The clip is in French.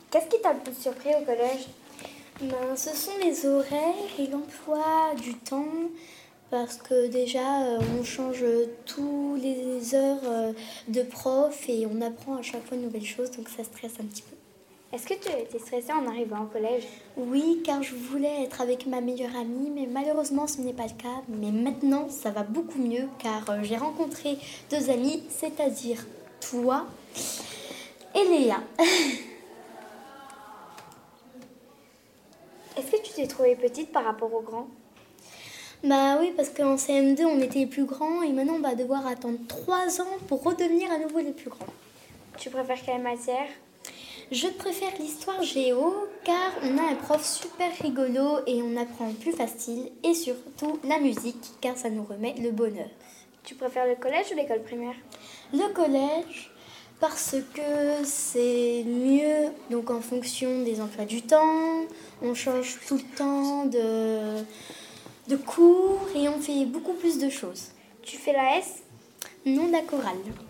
Qu'est-ce qui t'a le plus surpris au collège? Ce sont les horaires et l'emploi du temps, parce que déjà on change tous les heures de prof et on apprend à chaque fois une nouvelle chose, donc ça stresse un petit peu. Est-ce que tu as été stressée en arrivant au collège? Oui, car je voulais être avec ma meilleure amie, mais malheureusement ce n'est pas le cas. Mais maintenant ça va beaucoup mieux, car j'ai rencontré 2 amis, c'est-à-dire toi et Léa. Est-ce que tu t'es trouvée petite par rapport aux grands? Oui, parce qu'en CM2, on était les plus grands et maintenant on va devoir attendre 3 ans pour redevenir à nouveau les plus grands. Tu préfères quelle matière? Je préfère l'histoire géo car on a un prof super rigolo et on apprend plus facile, et surtout la musique car ça nous remet le bonheur. Tu préfères le collège ou l'école primaire? Le collège, parce que c'est mieux, donc en fonction des emplois du temps, on change tout le temps de cours et on fait beaucoup plus de choses. Tu fais la S? Non, la chorale.